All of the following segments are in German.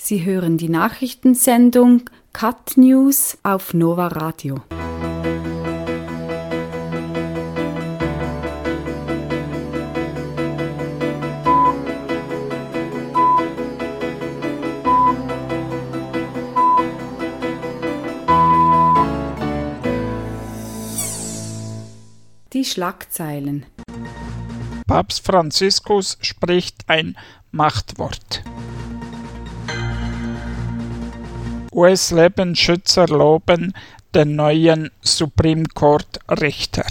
Sie hören die Nachrichtensendung Cat News auf Nova Radio. Die Schlagzeilen. Papst Franziskus spricht ein Machtwort. US-Lebensschützer loben den neuen Supreme Court-Richter.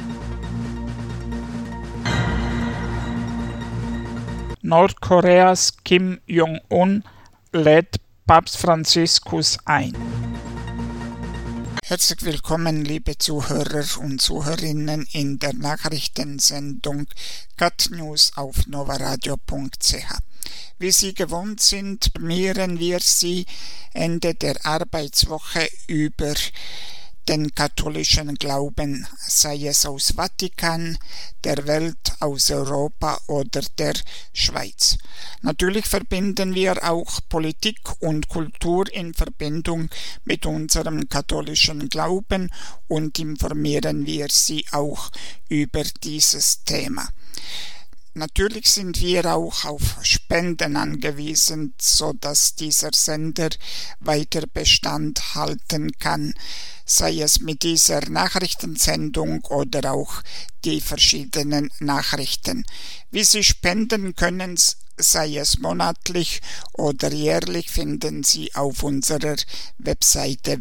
Nordkoreas Kim Jong-un lädt Papst Franziskus ein. Herzlich willkommen, liebe Zuhörer und Zuhörerinnen, in der Nachrichtensendung Cat News auf novaradio.ch. Wie Sie gewohnt sind, informieren wir Sie Ende der Arbeitswoche über den katholischen Glauben, sei es aus Vatikan, der Welt, aus Europa oder der Schweiz. Natürlich verbinden wir auch Politik und Kultur in Verbindung mit unserem katholischen Glauben und informieren wir Sie auch über dieses Thema. Natürlich sind wir auch auf Spenden angewiesen, sodass dieser Sender weiter Bestand halten kann, sei es mit dieser Nachrichtensendung oder auch die verschiedenen Nachrichten. Wie Sie spenden können, sei es monatlich oder jährlich, finden Sie auf unserer Webseite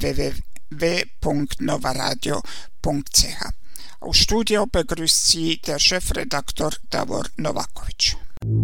www.novaradio.ch. Aus Studio begrüßt Sie der Chefredaktor Davor Novakovic.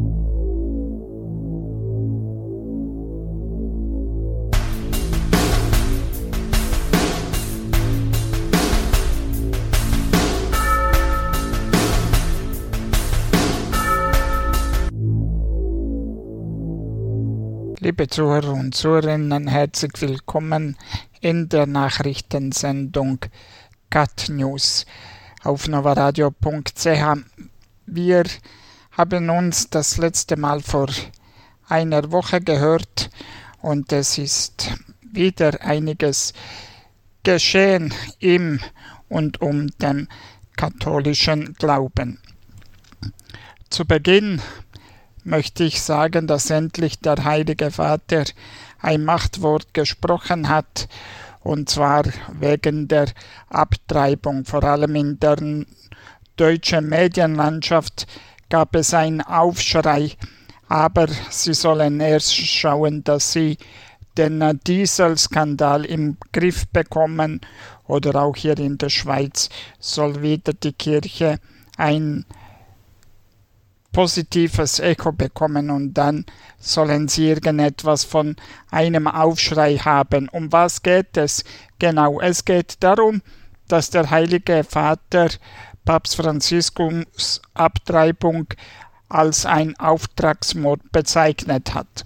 Liebe Zuhörer und Zuhörerinnen, herzlich willkommen in der Nachrichtensendung Cat News auf novaradio.ch. Wir haben uns das letzte Mal vor einer Woche gehört und es ist wieder einiges geschehen im und um den katholischen Glauben. Zu Beginn möchte ich sagen, dass endlich der Heilige Vater ein Machtwort gesprochen hat, und zwar wegen der Abtreibung. Vor allem in der deutschen Medienlandschaft gab es einen Aufschrei, aber sie sollen erst schauen, dass sie den Dieselskandal im Griff bekommen, oder auch hier in der Schweiz soll wieder die Kirche ein positives Echo bekommen und dann sollen sie irgendetwas von einem Aufschrei haben. Um was geht es? Genau, es geht darum, dass der Heilige Vater Papst Franziskus Abtreibung als ein Auftragsmord bezeichnet hat.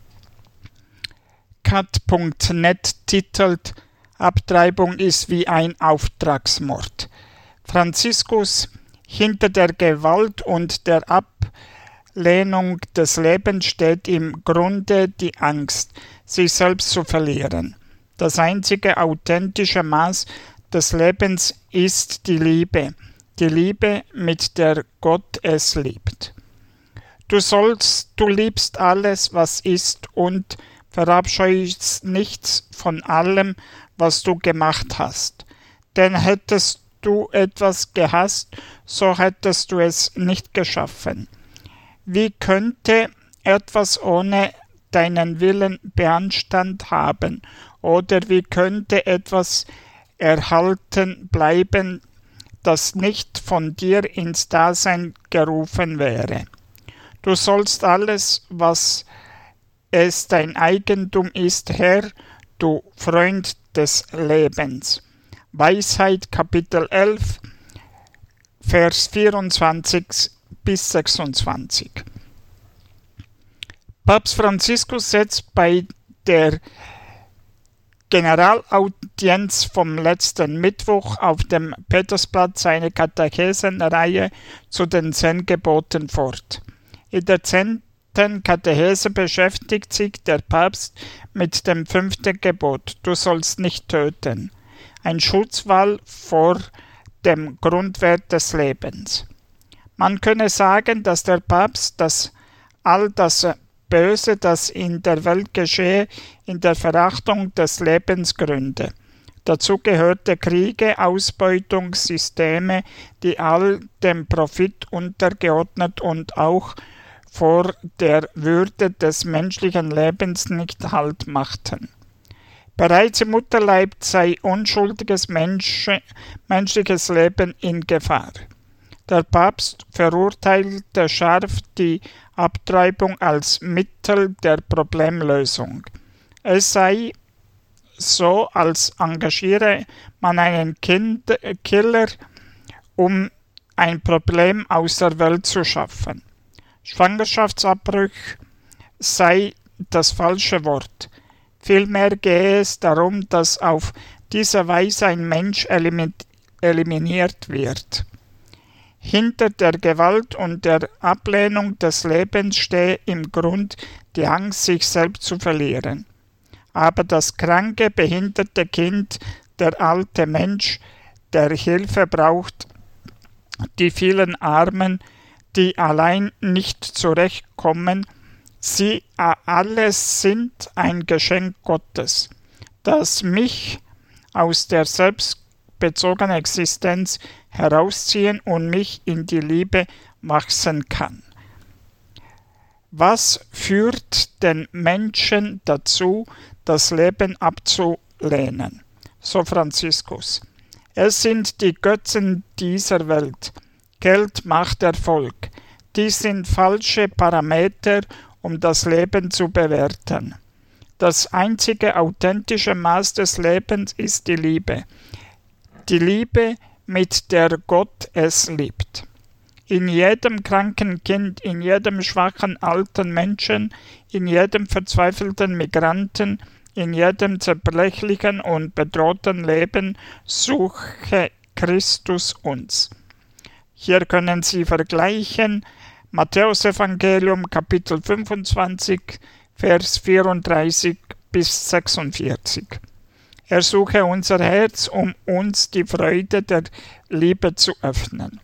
Cat.net titelt: Abtreibung ist wie ein Auftragsmord. Franziskus: Hinter der Gewalt und der Ablehnung des Lebens steht im Grunde die Angst, sich selbst zu verlieren. Das einzige authentische Maß des Lebens ist die Liebe, mit der Gott es liebt. Du liebst alles, was ist, und verabscheust nichts von allem, was du gemacht hast. Denn hättest du etwas gehasst, so hättest du es nicht geschaffen. Wie könnte etwas ohne deinen Willen Beanstand haben? Oder wie könnte etwas erhalten bleiben, das nicht von dir ins Dasein gerufen wäre? Du sollst alles, was es dein Eigentum ist, Herr, du Freund des Lebens. Weisheit, Kapitel 11, Vers 24 bis 26. Papst Franziskus setzt bei der Generalaudienz vom letzten Mittwoch auf dem Petersplatz seine Katechesenreihe zu den 10 Geboten fort. In der 10. Katechese beschäftigt sich der Papst mit dem 5. Gebot: Du sollst nicht töten. Ein Schutzwall vor dem Grundwert des Lebens. Man könne sagen, dass der Papst all das Böse, das in der Welt geschehe, in der Verachtung des Lebens gründe. Dazu gehörte Kriege, Ausbeutungssysteme, die all dem Profit untergeordnet und auch vor der Würde des menschlichen Lebens nicht Halt machten. Bereits im Mutterleib sei unschuldiges menschliches Leben in Gefahr. Der Papst verurteilte scharf die Abtreibung als Mittel der Problemlösung. Es sei so, als engagiere man einen Killer, um ein Problem aus der Welt zu schaffen. Schwangerschaftsabbruch sei das falsche Wort. Vielmehr gehe es darum, dass auf diese Weise ein Mensch eliminiert wird. Hinter der Gewalt und der Ablehnung des Lebens stehe im Grund die Angst, sich selbst zu verlieren. Aber das kranke, behinderte Kind, der alte Mensch, der Hilfe braucht, die vielen Armen, die allein nicht zurechtkommen, sie alles sind ein Geschenk Gottes, das mich aus der selbstbezogenen Existenz herausziehen und mich in die Liebe wachsen kann. Was führt den Menschen dazu, das Leben abzulehnen? So Franziskus. Es sind die Götzen dieser Welt. Geld, Macht, Erfolg. Die sind falsche Parameter, um das Leben zu bewerten. Das einzige authentische Maß des Lebens ist die Liebe. Die Liebe, mit der Gott es liebt. In jedem kranken Kind, in jedem schwachen alten Menschen, in jedem verzweifelten Migranten, in jedem zerbrechlichen und bedrohten Leben suche Christus uns. Hier können Sie vergleichen Matthäusevangelium Kapitel 25, Vers 34 bis 46. Er suche unser Herz, um uns die Freude der Liebe zu öffnen.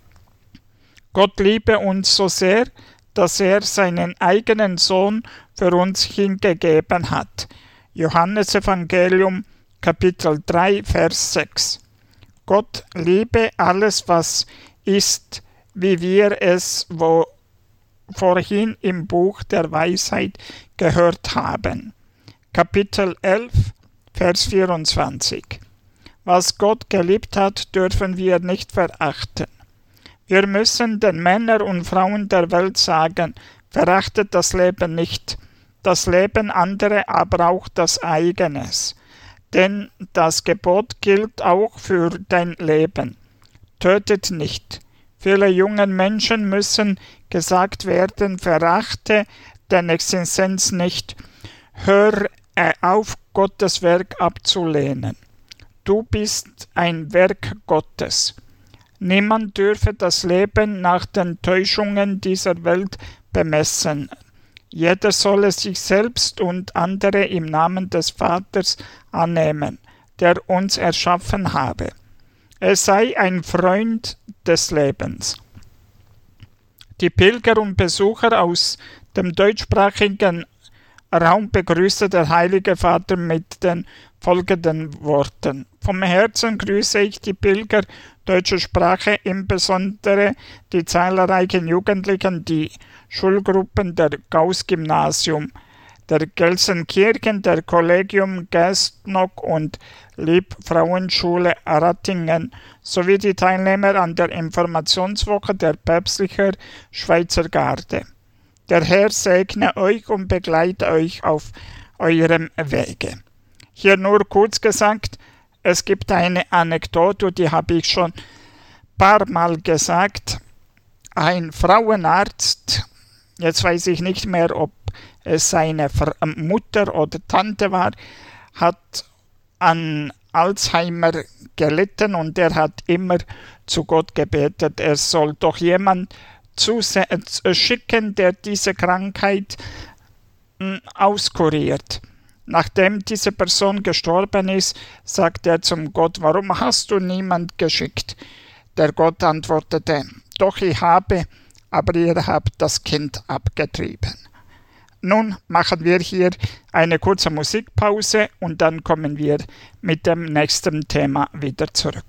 Gott liebe uns so sehr, dass er seinen eigenen Sohn für uns hingegeben hat. Johannesevangelium Kapitel 3, Vers 6. Gott liebe alles, was ist, wie wir es vorhin im Buch der Weisheit gehört haben. Kapitel 11, Vers 24. Was Gott geliebt hat, dürfen wir nicht verachten. Wir müssen den Männern und Frauen der Welt sagen, verachtet das Leben nicht, das Leben anderer, aber auch das eigenes. Denn das Gebot gilt auch für dein Leben. Tötet nicht. Viele jungen Menschen müssen gesagt werden, verachte deine Existenz nicht. Hör auf, Gottes Werk abzulehnen. Du bist ein Werk Gottes. Niemand dürfe das Leben nach den Täuschungen dieser Welt bemessen. Jeder solle sich selbst und andere im Namen des Vaters annehmen, der uns erschaffen habe. Er sei ein Freund des Lebens. Die Pilger und Besucher aus dem deutschsprachigen Raum begrüßte der Heilige Vater mit den folgenden Worten. Vom Herzen grüße ich die Pilger deutscher Sprache, insbesondere die zahlreichen Jugendlichen, die Schulgruppen der Gauß-Gymnasium, der Gelsenkirchen, der Collegium Gastnock und Liebfrauenschule Rattingen sowie die Teilnehmer an der Informationswoche der päpstlichen Schweizer Garde. Der Herr segne euch und begleite euch auf eurem Wege. Hier nur kurz gesagt, es gibt eine Anekdote, die habe ich schon ein paar Mal gesagt. Ein Frauenarzt, jetzt weiß ich nicht mehr, ob es seine Mutter oder Tante war, hat an Alzheimer gelitten und er hat immer zu Gott gebetet, er soll doch jemand schicken, der diese Krankheit auskuriert. Nachdem diese Person gestorben ist, sagt er zum Gott, warum hast du niemand geschickt? Der Gott antwortete, doch ich habe, aber ihr habt das Kind abgetrieben. Nun machen wir hier eine kurze Musikpause und dann kommen wir mit dem nächsten Thema wieder zurück.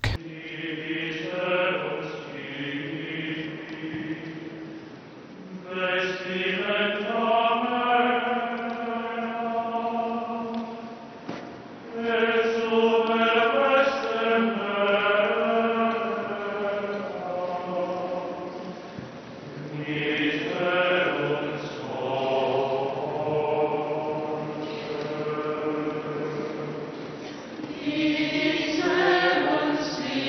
Sing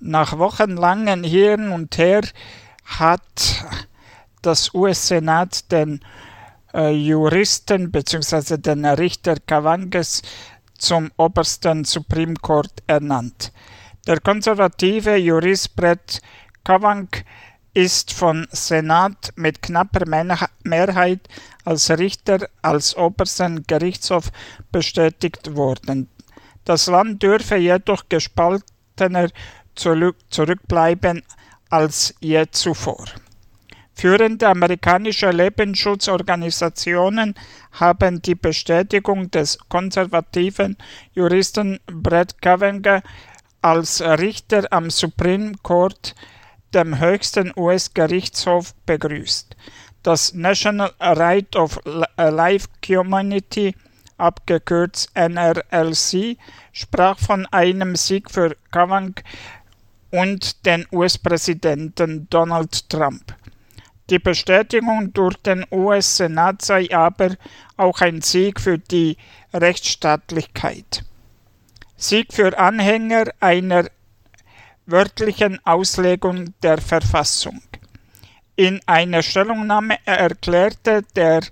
Nach wochenlangen Hin und Her hat das US-Senat den Juristen bzw. den Richter Cavanges zum obersten Supreme Court ernannt. Der konservative Jurist Brett Kavanaugh ist vom Senat mit knapper Mehrheit als Richter als obersten Gerichtshof bestätigt worden. Das Land dürfe jedoch gespaltener zurückbleiben als je zuvor. Führende amerikanische Lebensschutzorganisationen haben die Bestätigung des konservativen Juristen Brett Kavanaugh als Richter am Supreme Court, dem höchsten US-Gerichtshof, begrüßt. Das National Right of Life Community, abgekürzt NRLC, sprach von einem Sieg für Kavanaugh und den US-Präsidenten Donald Trump. Die Bestätigung durch den US-Senat sei aber auch ein Sieg für die Rechtsstaatlichkeit. Sieg für Anhänger einer wörtlichen Auslegung der Verfassung. In einer Stellungnahme erklärte der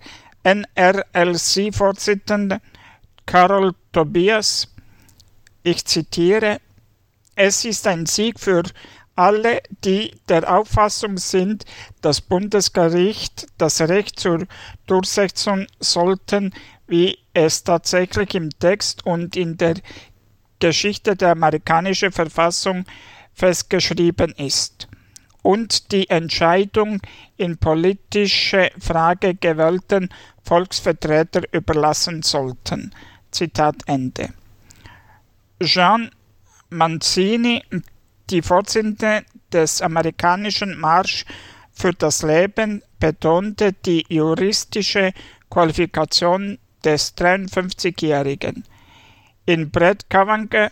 NRLC-Vorsitzende Carol Tobias, ich zitiere, es ist ein Sieg für alle, die der Auffassung sind, das Bundesgericht das Recht zur Durchsetzung sollten, wie es tatsächlich im Text und in der Geschichte der amerikanischen Verfassung festgeschrieben ist, und die Entscheidung in politische Frage gewählten Volksvertreter überlassen sollten. Zitat Ende. Jean Mancini, die Vorsitzende des amerikanischen Marsch für das Leben, betonte die juristische Qualifikation des 53-Jährigen. In Brett Kavanaugh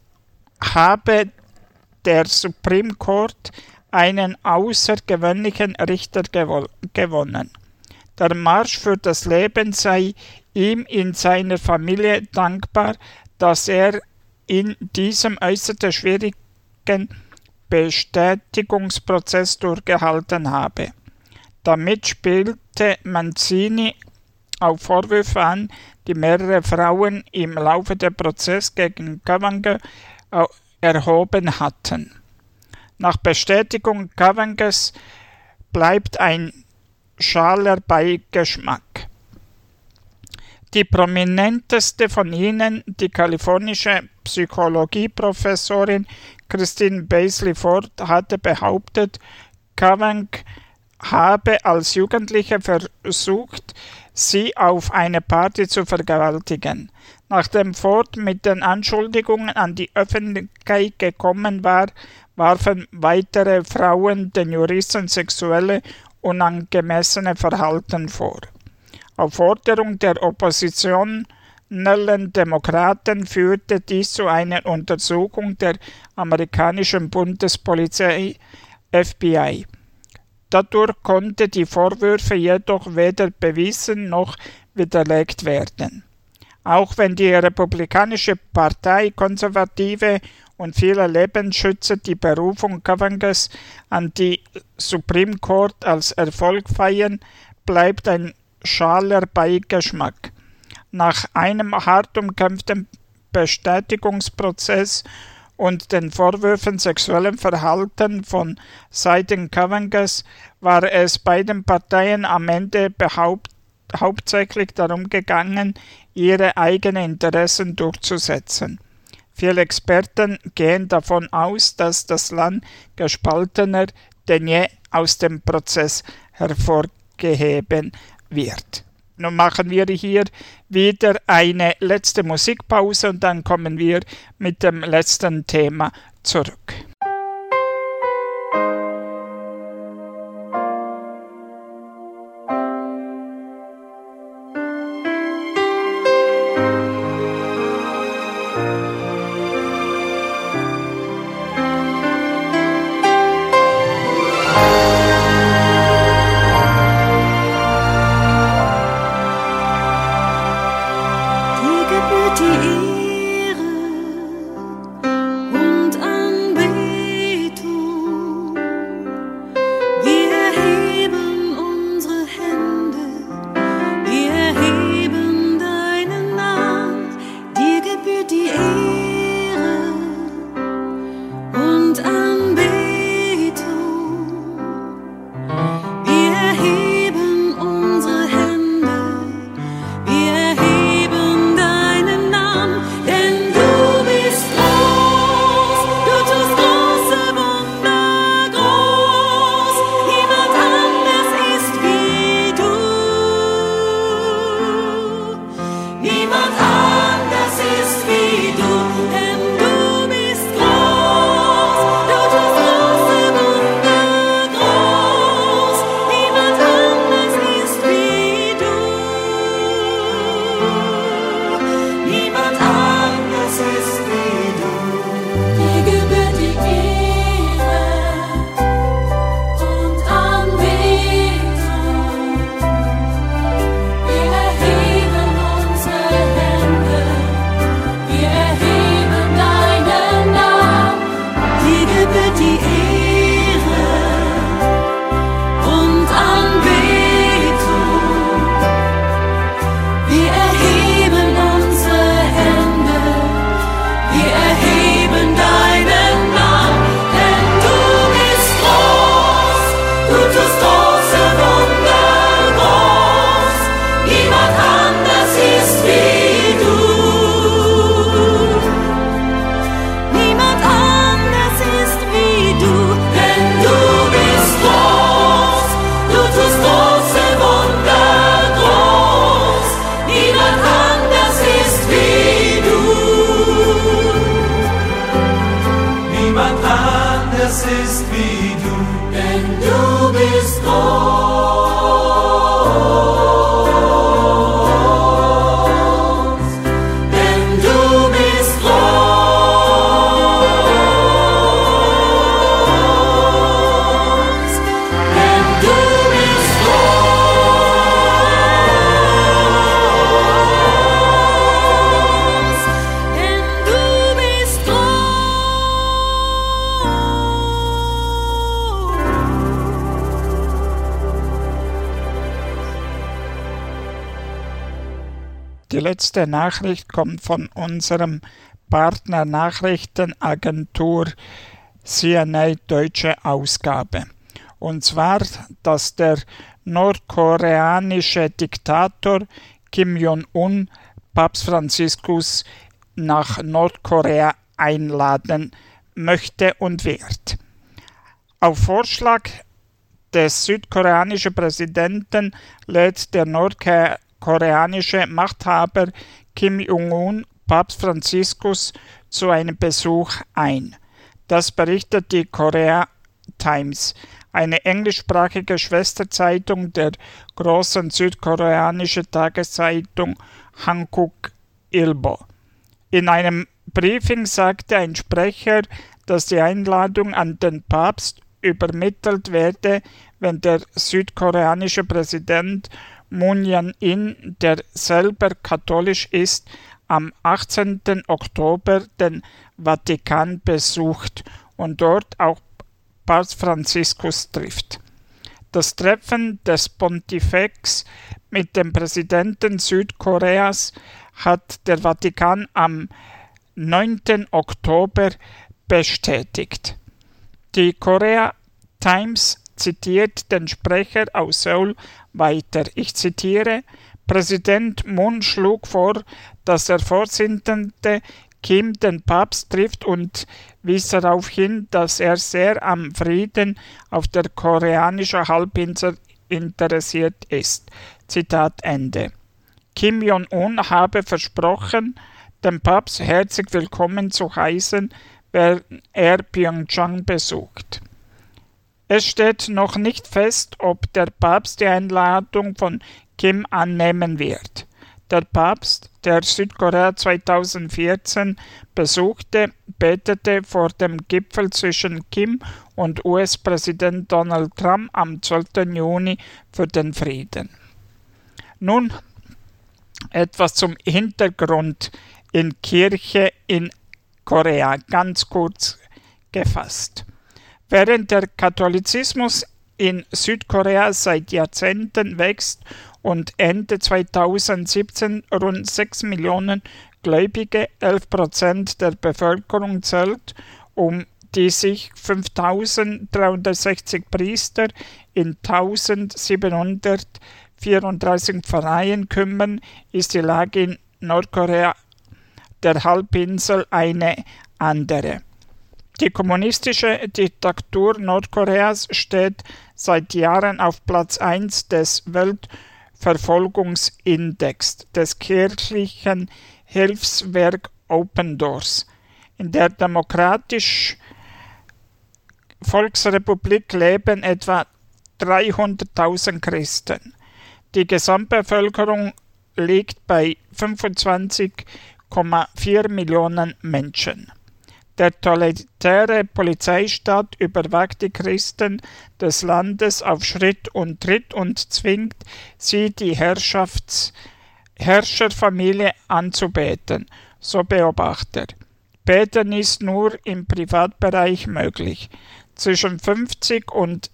habe der Supreme Court einen außergewöhnlichen Richter gewonnen. Der Marsch für das Leben sei ihm in seiner Familie dankbar, dass er in diesem äußerst schwierigen Bestätigungsprozess durchgehalten habe. Damit spielte Mancini auf Vorwürfe an, die mehrere Frauen im Laufe des Prozesses gegen Kavanaugh erhoben hatten. Nach Bestätigung Cavanaughs bleibt ein schaler Beigeschmack. Die prominenteste von ihnen, die kalifornische Psychologieprofessorin Christine Blasey Ford, hatte behauptet, Kavanaugh habe als Jugendlicher versucht, sie auf eine Party zu vergewaltigen. Nachdem Ford mit den Anschuldigungen an die Öffentlichkeit gekommen war, warfen weitere Frauen den Juristen sexuelle unangemessene Verhalten vor. Auf Forderung der oppositionellen Demokraten führte dies zu einer Untersuchung der amerikanischen Bundespolizei FBI. Dadurch konnten die Vorwürfe jedoch weder bewiesen noch widerlegt werden. Auch wenn die Republikanische Partei, Konservative und viele Lebensschützer die Berufung Cavanaughs an die Supreme Court als Erfolg feiern, bleibt ein schaler Beigeschmack. Nach einem hart umkämpften Bestätigungsprozess und den Vorwürfen sexuellen Verhalten von Seiten Cavanaughs war es beiden Parteien am Ende hauptsächlich darum gegangen, ihre eigenen Interessen durchzusetzen. Viele Experten gehen davon aus, dass das Land gespaltener denn je aus dem Prozess hervorgeheben wird. Nun machen wir hier wieder eine letzte Musikpause und dann kommen wir mit dem letzten Thema zurück. Die Ehre und Anbetung Die letzte Nachricht kommt von unserem Partner Nachrichtenagentur CNA Deutsche Ausgabe. Und zwar, dass der nordkoreanische Diktator Kim Jong-un Papst Franziskus nach Nordkorea einladen möchte und wird. Auf Vorschlag des südkoreanischen Präsidenten lädt der nordkoreanische Machthaber Kim Jong-un Papst Franziskus zu einem Besuch ein. Das berichtet die Korea Times, eine englischsprachige Schwesterzeitung der großen südkoreanischen Tageszeitung Hankuk Ilbo. In einem Briefing sagte ein Sprecher, dass die Einladung an den Papst übermittelt werde, wenn der südkoreanische Präsident Moon Jae-in, der selber katholisch ist, am 18. Oktober den Vatikan besucht und dort auch Papst Franziskus trifft. Das Treffen des Pontifex mit dem Präsidenten Südkoreas hat der Vatikan am 9. Oktober bestätigt. Die Korea Times zitiert den Sprecher aus Seoul weiter. Ich zitiere: Präsident Moon schlug vor, dass der Vorsitzende Kim den Papst trifft und wies darauf hin, dass er sehr am Frieden auf der koreanischen Halbinsel interessiert ist. Zitat Ende. Kim Jong-un habe versprochen, den Papst herzlich willkommen zu heißen, wenn er Pyeongchang besucht. Es steht noch nicht fest, ob der Papst die Einladung von Kim annehmen wird. Der Papst, der Südkorea 2014 besuchte, betete vor dem Gipfel zwischen Kim und US-Präsident Donald Trump am 12. Juni für den Frieden. Nun etwas zum Hintergrund in Kirche in Korea, ganz kurz gefasst. Während der Katholizismus in Südkorea seit Jahrzehnten wächst und Ende 2017 rund 6 Millionen Gläubige, 11% der Bevölkerung zählt, um die sich 5.360 Priester in 1.734 Pfarreien kümmern, ist die Lage in Nordkorea, der Halbinsel, eine andere. Die kommunistische Diktatur Nordkoreas steht seit Jahren auf Platz 1 des Weltverfolgungsindex des kirchlichen Hilfswerk Open Doors. In der Demokratischen Volksrepublik leben etwa 300.000 Christen. Die Gesamtbevölkerung liegt bei 25,4 Millionen Menschen. Der totalitäre Polizeistaat überwacht die Christen des Landes auf Schritt und Tritt und zwingt sie, die Herrscherfamilie anzubeten, so Beobachter. Beten ist nur im Privatbereich möglich. Zwischen 50 und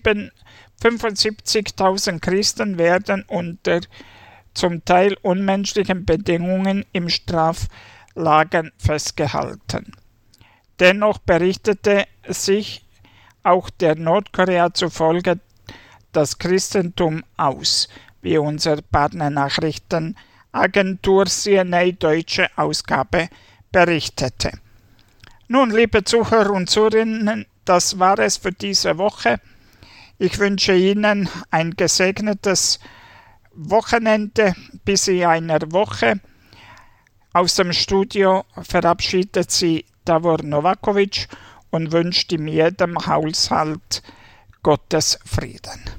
75.000 Christen werden unter zum Teil unmenschlichen Bedingungen im Straflager festgehalten. Dennoch berichtete sich auch der Nordkorea zufolge das Christentum aus, wie unsere Partnernachrichtenagentur CNA Deutsche Ausgabe berichtete. Nun, liebe Zuhörer und Zuhörerinnen, das war es für diese Woche. Ich wünsche Ihnen ein gesegnetes Wochenende bis in einer Woche. Aus dem Studio verabschiedet Sie Davor Novakovic und wünscht in jedem Haushalt Gottes Frieden.